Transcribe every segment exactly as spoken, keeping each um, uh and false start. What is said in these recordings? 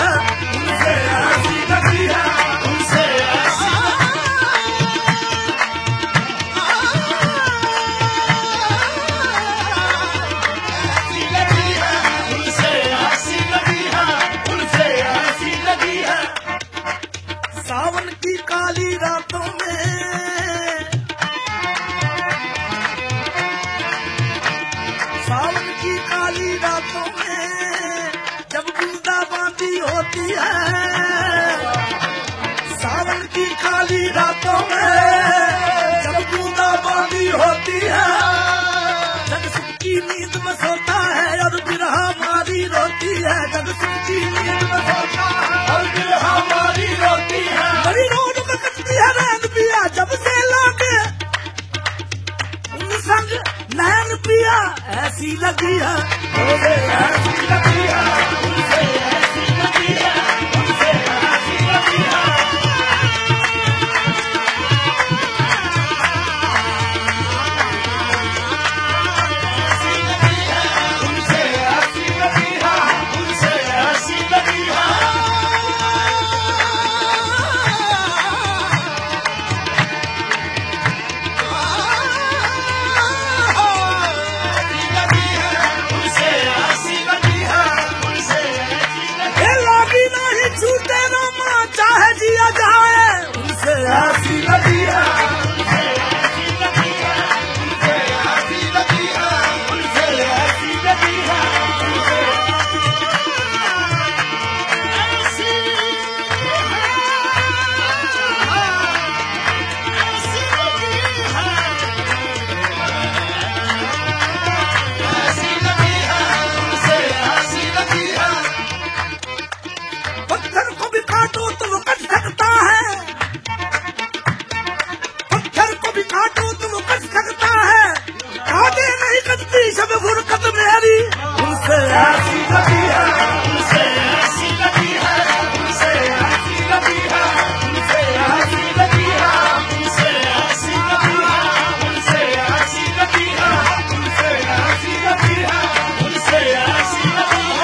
है, उनसे ऐसी लगी है, उनसे ऐसी लगी है, उनसे ऐसी लगी है, उनसे ऐसी लगी है। सावन की काली रातों में, सावन की काली रातों में जब बूंदाबांदी होती है, सावन की काली रातों में जब बूंदाबांदी होती है, जग सुख की नींद में सोता है और बिरहा मारी रोती है, जग सुख की नींद में सोता है और बिरहा मारी रोती है। बड़ी रोड में कटती है रैन पिया जब से लौटे उन संग नैन पिया ऐसी लगी है, उनसे ऐसी लगी है, उनसे ऐसी लगी है, उनसे ऐसी लगी है। उनसे ऐसी लगी है, उनसे ऐसी लगी है। छूटे न मां चाहे जिया जाए, उनसे ऐसी लगी है, उनसे ऐसी लगी है, उनसे ऐसी लगी है, उनसे ऐसी लगी है, उनसे ऐसी लगी है, उनसे ऐसी लगी है। पत्थर को भी काटो तो वो कट सकता है, पत्थर को भी काटो तो वो कट सकता है, आगे नहीं कटती सब फुरकत मेरी, उनसे ऐसी लगी है, उनसे ऐसी लगी है, उनसे ऐसी लगी है, उनसे ऐसी लगी है, उनसे ऐसी लगी है, उनसे ऐसी लगी है, उनसे ऐसी लगी है, उनसे ऐसी लगी है।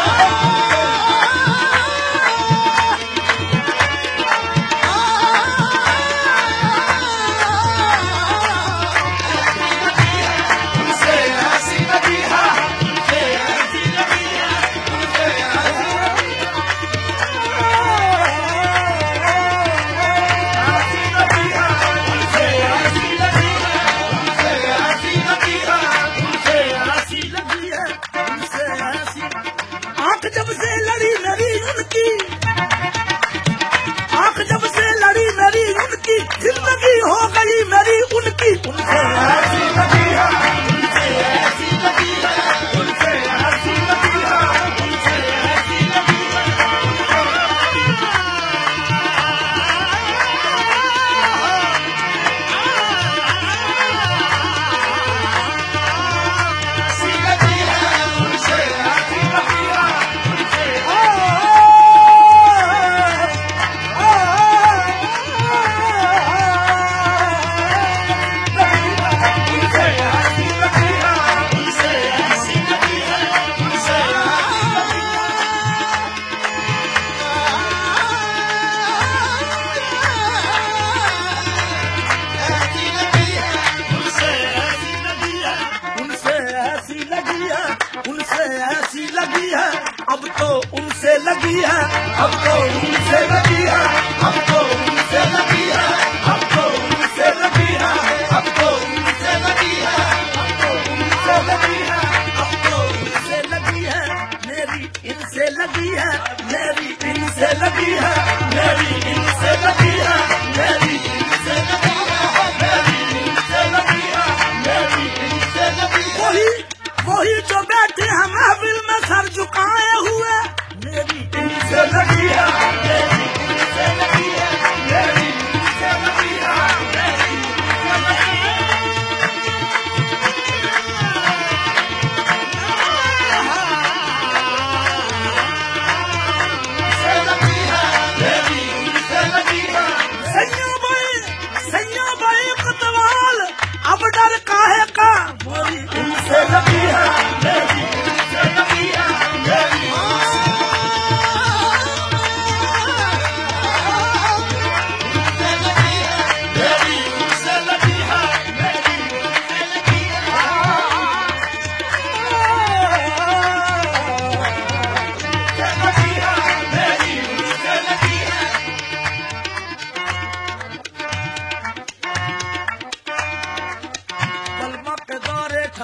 जब से लड़ी मेरी उनकी, आंख जब से लड़ी मेरी उनकी, जिंदगी हो गई मेरी उनकी, उनसे ऐसी लगी है, उनसे ऐसी लगी है, उनसे ऐसी लगी है, उनसे ऐसी लगी है। ऐसी लगी है, उनसे ऐसी लगी है। उनसे ऐसी लगी है, अब तो उनसे लगी है, अब तो उनसे लगी है, अब तो उनसे लगी है, अब तो उनसे लगी है, अब तो उनसे लगी है, अब तो उनसे लगी है, अब तो उनसे लगी है, मेरी इनसे लगी है, मेरी इनसे लगी है, मेरी इनसे लगी है, मेरी इनसे लगी है, मेरी इनसे लगी है, मेरी इनसे लगी है। वही वही जो बैठे हैं महफिल में सर झुकाए हुए, मेरी इनसे लगी है, मेरी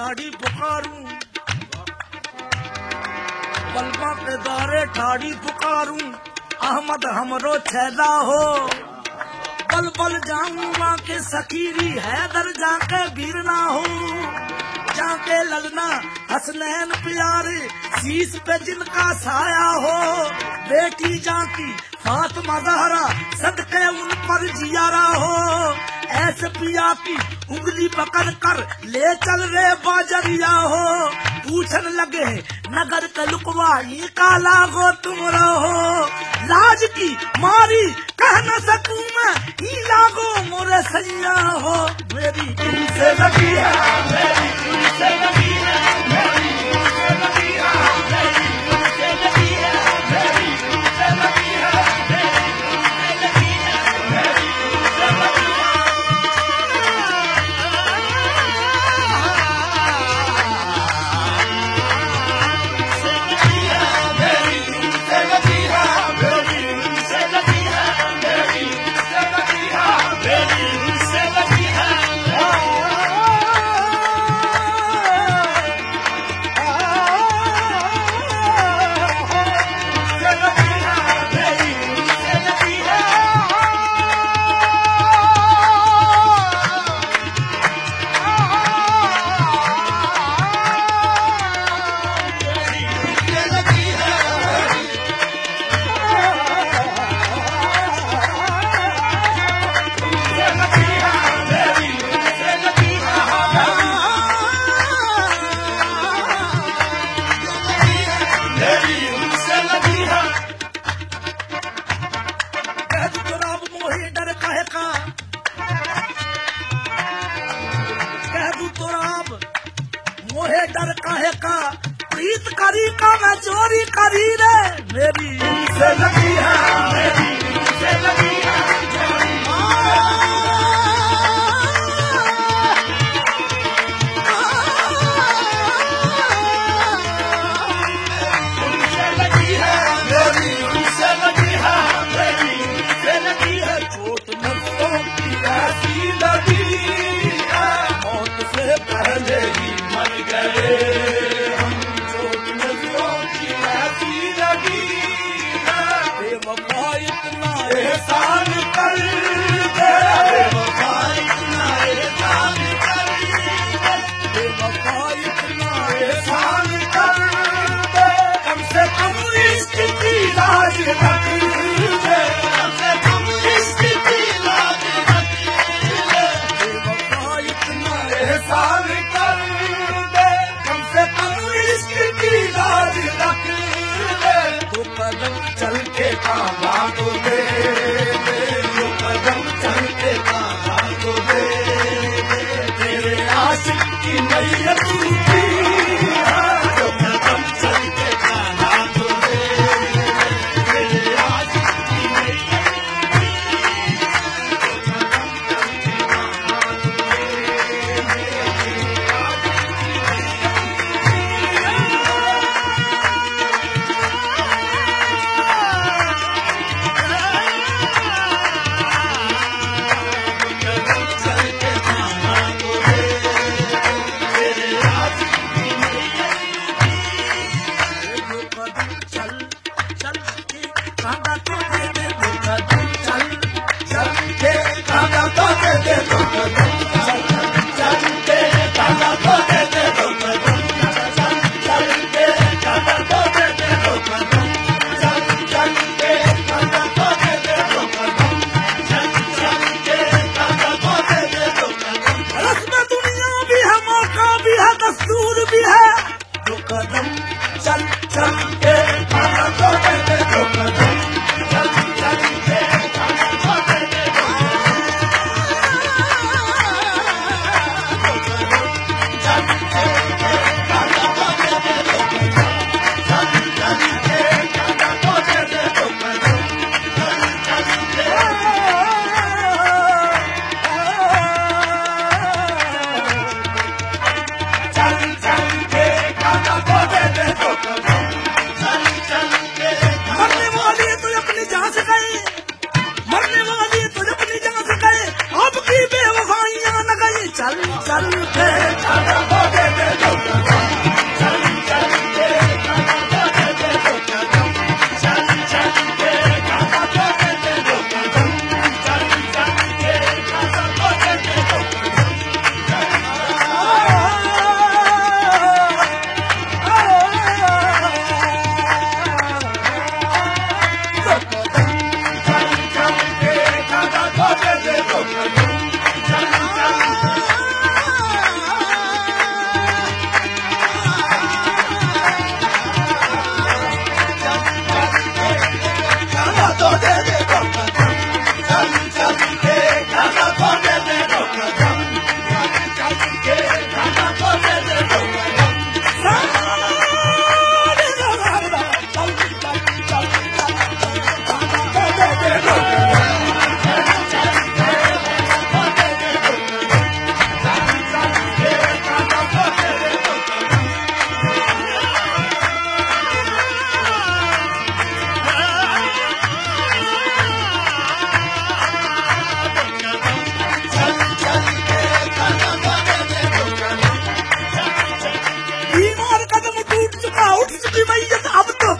ठाड़ी पुकारूं, पलमा के दारे ठाड़ी पुकारूं, अहमद हमरो छैला हो। बल बल जाऊं माँ के सकीरी हैदर जाके वीर ना हो। जाके ललना हसनैन प्यारे शीश पे जिनका साया हो। बेटी जाकी फातिमा ज़हरा सदके उन पर जियारा हो। ऐसे पिया की उंगली पकड़ कर ले चल रे बाजरिया हो। पूछन लगे नगर के लुकवाई काला गो तुम रहो। लाज की मारी कह न सकूं मैं ही लागो मोरे सैया हो। मेरी तुमसे लगी है, मेरी तुमसे लगी है, मेरी तुमसे लगी है, मेरी तुमसे लगी है, मेरी तुमसे लगी है, मेरी तुमसे लगी है, मेरी तुमसे लगी है। प्रीत करी का मैं चोरी करी रे। मेरी उनसे लगी है, मेरी उनसे लगी है, उनसे लगी है, मेरी उनसे लगी है, मेरी उनसे लगी है। चोट नजरों की ऐसी लगी है, मौत से पहले ही मर गए। एहसान कर दे, बेवफा इतना एहसान कर दे, बेवफा इतना एहसान कर दे। कम से कम इश्क की लाज रख दे, कम से कम इश्क की लाज रख दे। बेवफा इतना एहसान कर दे, कम से कम इश्क की लाज रख दे। तो कदम चल के काम आगो दे, कदम चल के काम आगो दे। तेरे आशिक की मैयत टूटी है, तो कदम चल के काम आगो दे। तेरे आशिक की मैयत टूटी है, तो कदम चल के काम आगो दे। तेरे आशिक की मैयत टूटी है।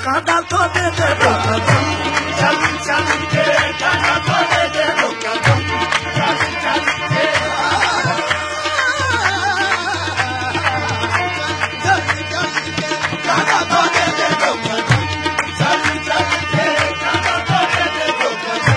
कांदा तो दे दे दो कदम चल चल के कांदा तो दे दे दो कदम चल चल के चल चल के कांदा तो दे दे दो कदम चल चल के कांदा तो दे दे दो कदम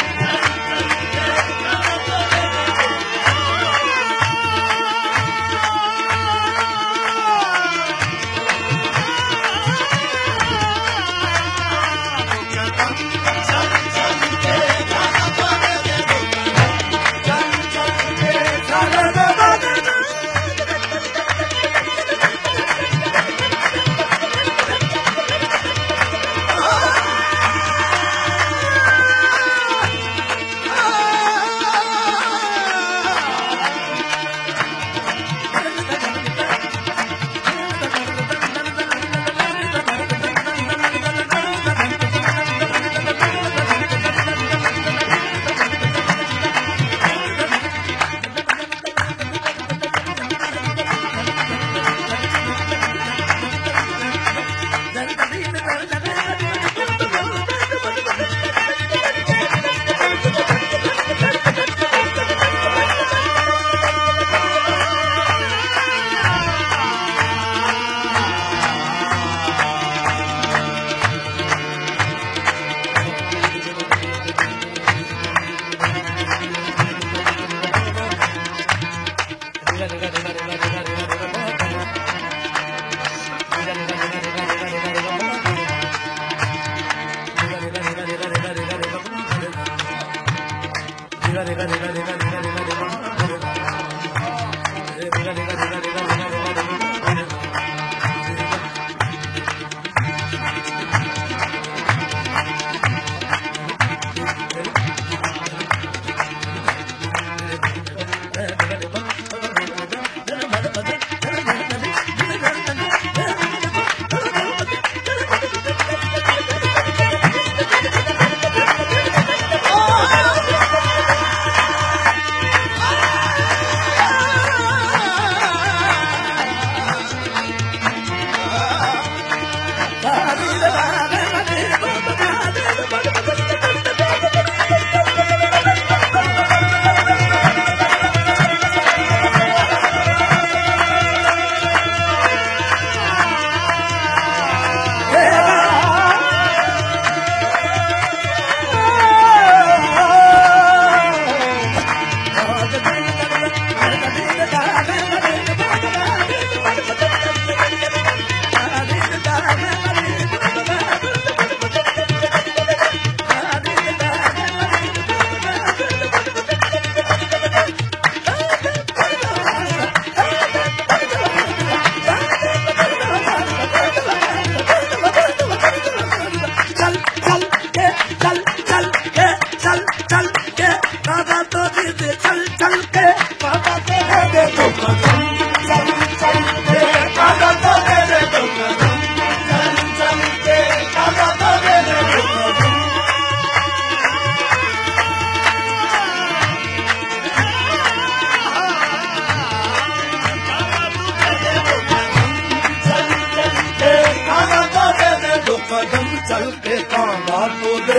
चल के कांदा तो दे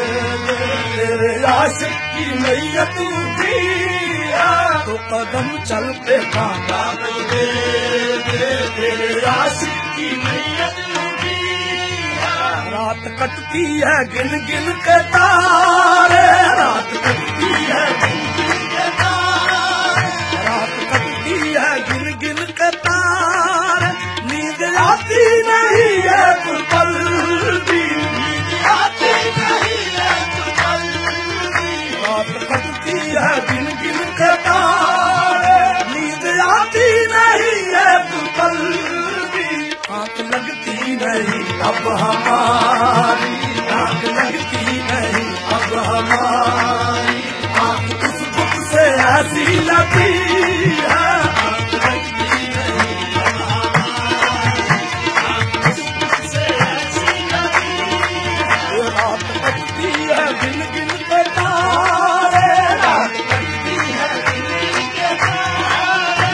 तेरे आशिक की नैयत उठी तो कदम चल के कांदा तो दे तेरे आशिक की नैयत उठी रात कटती है गिन गिन के तारे रात कटती है गिन गिन के तारे रात कटती है गिन गिन के तारे नींद आती नहीं है कुल पल गिन गिन के तारे नींद आती नहीं है पल भी आंख लगती नहीं अब हमारी आंख लगती नहीं अब हमारी आंख उस बुक से ऐसी लगी है आंख लगती नहीं अब हमारी आंख उस बुक से ऐसी लगी रात लगती है गिन गिन के तारे रात लगती है गिन गिन के तारे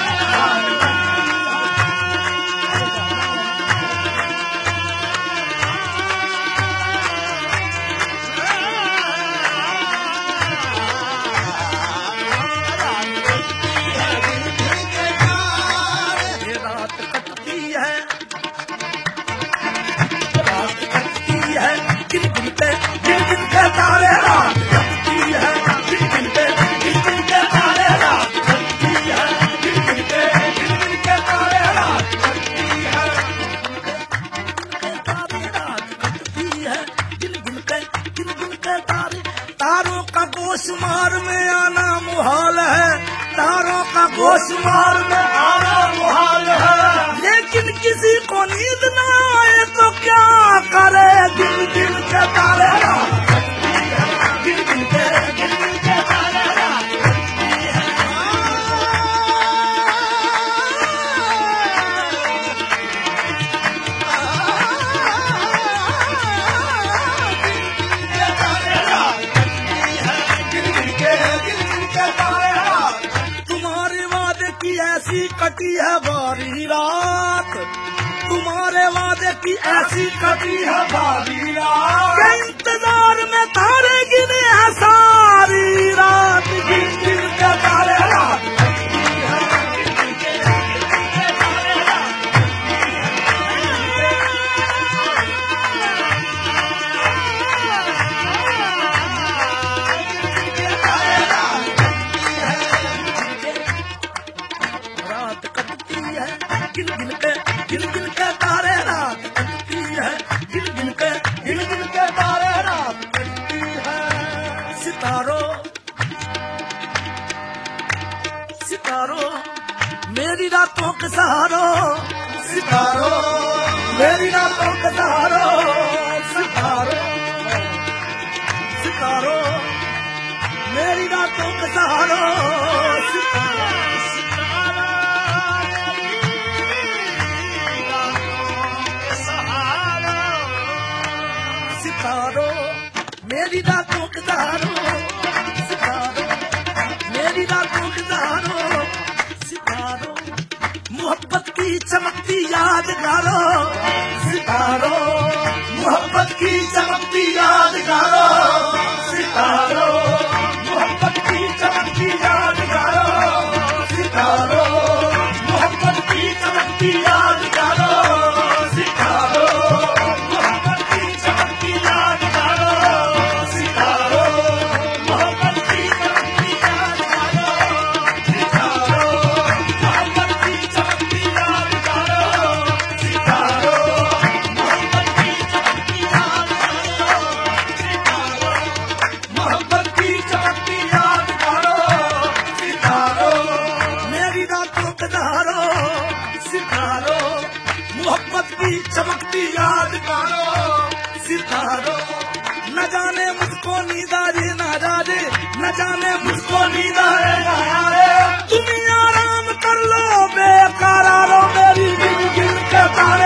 होशमार में आना मुहाल है। लेकिन किसी को नींद न आए तो क्या करे, गिन गिन के तारे गिन गिन के गिन गिन के तारे ऐसी कटी है बारी रात, तुम्हारे वादे की ऐसी कटी है बारी रात, के इंतजार में तारे गिने हैं सारी रात, गिन गिन के तारे रात। गिन गिन के गिन गिन के तारे रात कटती है, गिन गिन के गिन गिन के तारे रात कटती है। सितारों सितारों मेरी रातों के सहारों, सितारों मेरी रातों के सहारों, सितारों सितारों मेरी रातों के सहारों, सितारों सितारों मेरी रातों के सहारों, सितारों मेरी रातों के सहारों, सितारों मोहब्बत की चमकती यादगारों, सितारों मोहब्बत की चमकती यादगारों, सितारों मोहब्बत की चमकती यादगारों, सितारों मोहब्बत की चमकती यादगारों, सितारों चमकती यादगारों, सितारों न जाने मुझको नींद आए ना जाए, न जाने मुझको नींद आए ना आए, तुम आराम कर लो बेकरारों, मेरी गिन गिन के तारे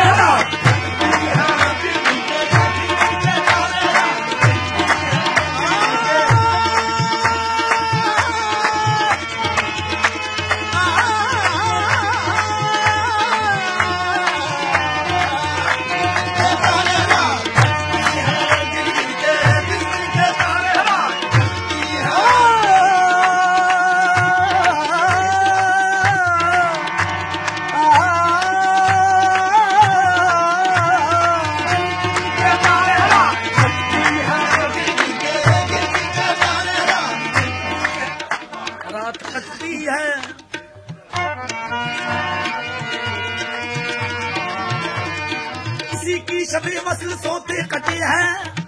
किसी की शबे वस्ल सोते कटे हैं,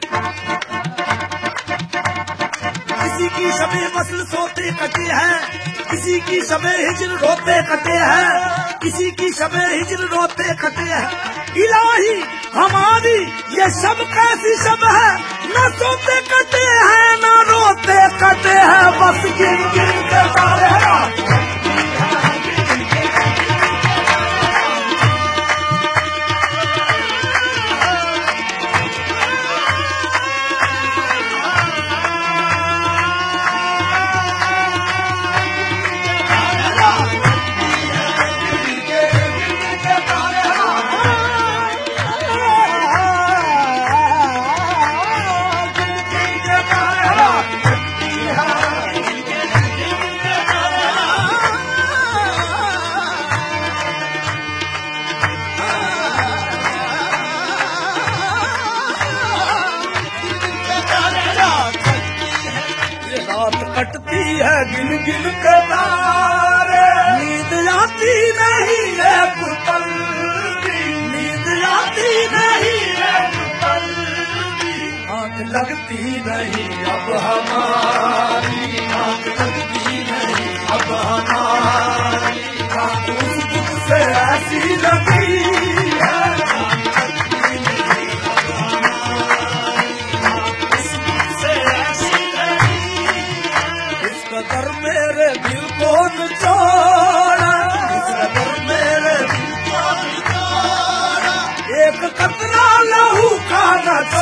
किसी की शबे वस्ल सोते कटे हैं, किसी की शबे हिजर रोते कटे हैं, किसी की शबे हिजर रोते कटे हैं। इलाही हमारी ये शब कैसी शब है, न सोते कटे हैं न रोते कटे हैं, बस गिन गिन के तारे हैं। कटती है गिन गिन के तारे, नींद आती नहीं है पुतल की, नींद आती नहीं है पुतल की, आँख लगती नहीं अब हमारी, आँख लगती नहीं अब हमारी।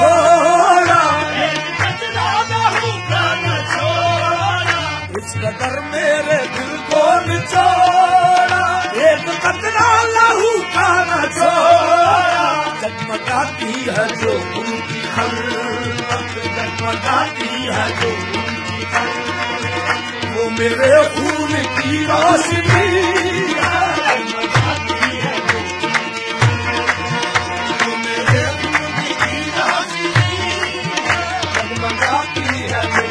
छोड़ा, इस कदर मेरे दिल को निचोड़ा, एक कतरा लहू का न छोड़ा। जगमगाती है जो उनकी खलवत, जगमगाती है जो उनकी खलवत, वो मेरे खून की रोशनी है। जगमगाती है जो उनकी खलवत, वो मेरे खून की रोशनी है। जगमगाती है जो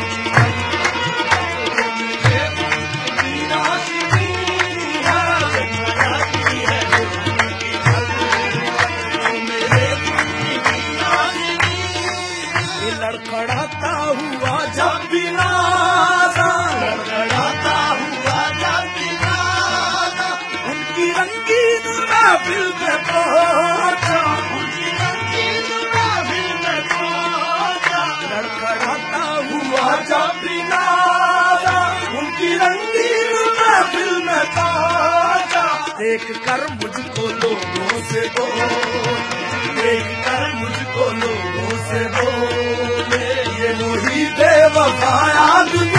लड़खड़ाता हुआ जब भी नादा, लड़खड़ाता हुआ जब भी नादा, उनकी रंगीन महफिल में पहुंचा, उनकी रंगीन महफिल में पहुंचा। लड़खड़ाता हुआ जब भी नादा, उनकी रंगीन महफिल में पहुंचा। देख कर मुझको लोगों से बोल, देख कर मुझको लोगों से बोले, ये वही बेवफाया दुनिया।